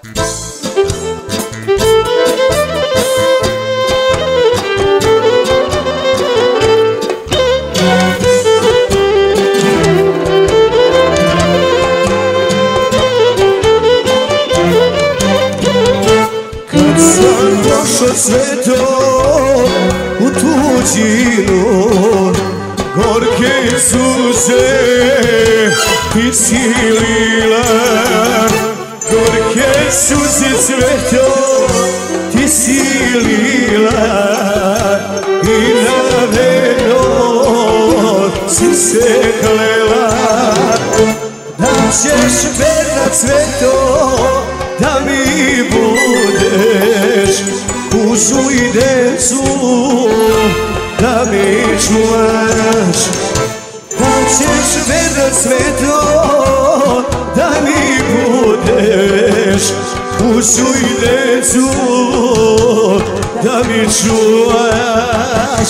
Kad sam došao sve to u tuđinu, gorke suze ti si lila, gorke suze cveto ti si lila, i na veno si se klela da ćeš verna cveto, da mi budeš kuću i decu, da mi čuvaš. Da ćeš verna cveto, da mi budeš kuću i decu, da mi čuvaš.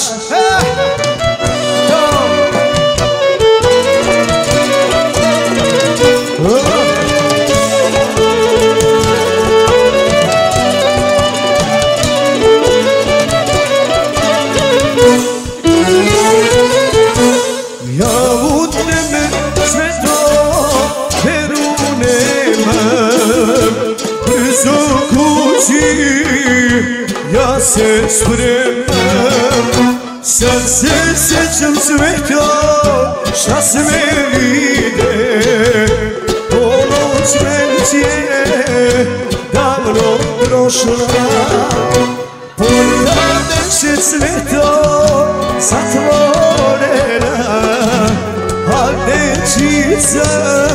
Ja u tebe sve to veru nemam, brzo kući ja se spremam. Sad se sjećam sve to šta se me vide, ponoć već je davno prošla. Ponavljam će sve to zatvorena, a dečica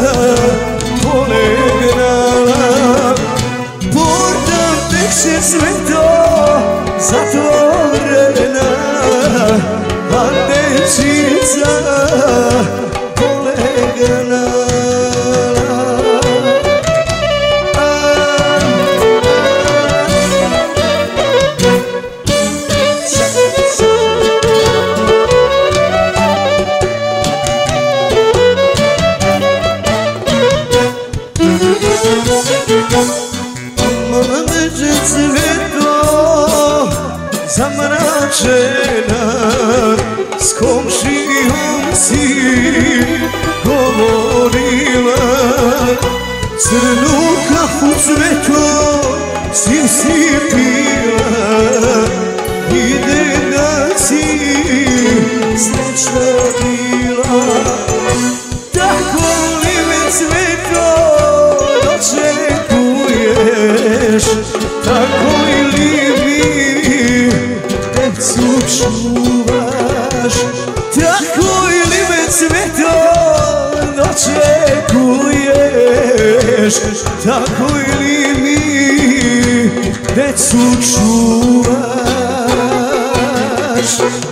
polegnala. Ponavljam će sve to zatvorena, a dečica polegnala. Mlađe cveto zamračena, s komšijom si govorila. Crnu kafu cveto si pila, ide da si srećna bila. Tako li me cveto dočekuješ, tako ili mi decu čuvaš. Tako ili me cveto dočekuješ, tako ili mi decu čuvaš.